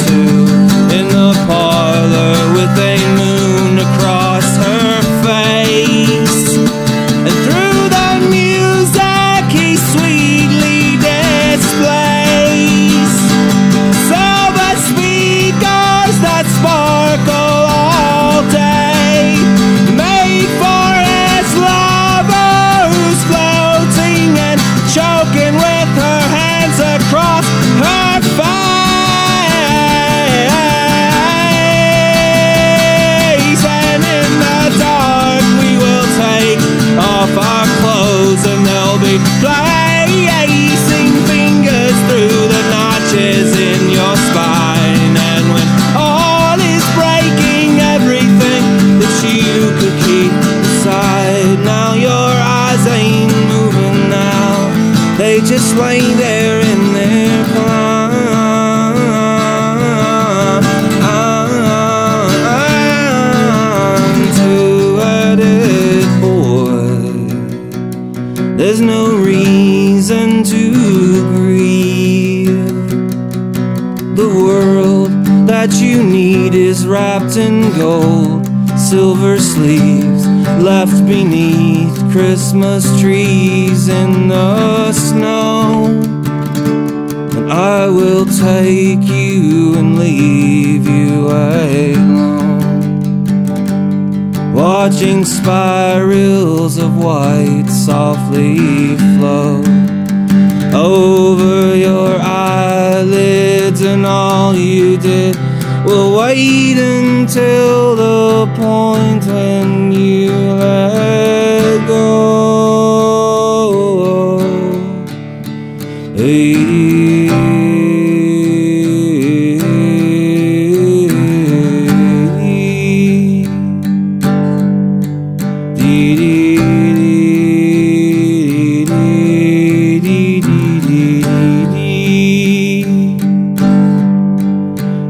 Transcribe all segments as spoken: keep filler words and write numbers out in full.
two in the parlor with a moon across her face. And through the music he sweetly displays silver speakers that sparkle all day, made for his lover who's floating and choking with her hands across her face. And in the dark we will take off our clothes and they'll be placing fingers through the notches in your spine. And when all is breaking, everything that you could keep inside, now your eyes ain't moving now, they just lay there in their prime. Two-headed boy, there's no reason to grieve. The world that you need is wrapped in gold, silver sleeves left beneath Christmas trees in the snow. And I will take you and leave you alone, watching spirals of white softly flow over your eyelids, and all you did will wait until the point when you let go. Hey.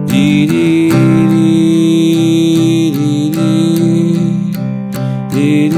Dee